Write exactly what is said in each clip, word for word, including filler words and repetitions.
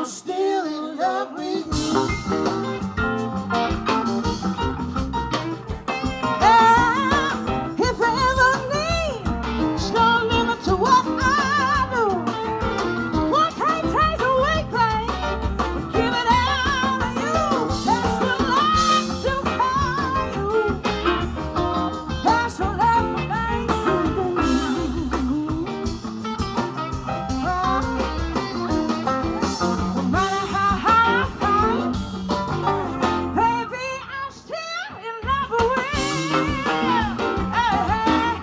I'm still in love with you. Yeah, if I ever need, there's no limit to what I do. One can't take away pain, but give it all to you. That's what life to call you. That's what life makes you do. No matter how hard I fight, baby, I'm still in love with you. Hey, hey,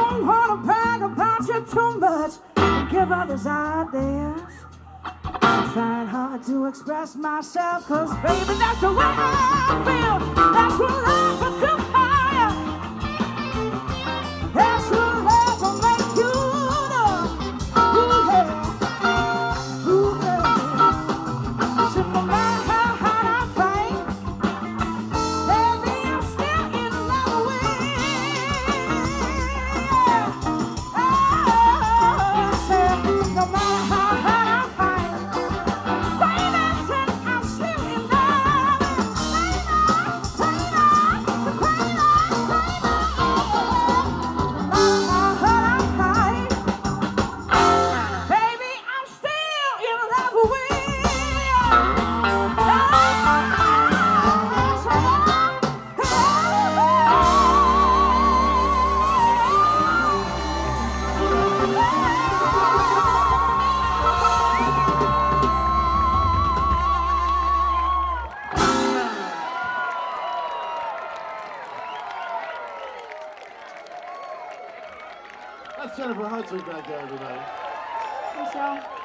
too much and give others ideas. trying hard to express myself, cause baby, that's the way I feel. That's what love will do for you. That's what love will make you do. Ooh, yeah. Ooh, yeah. So no matter how hard I fight, baby, I'm still in love with you. Oh, I said, no matter how hard I fight, baby, I said, I'm still in love with you. That's Jennifer Hudson back there, everybody. Thanks, y'all.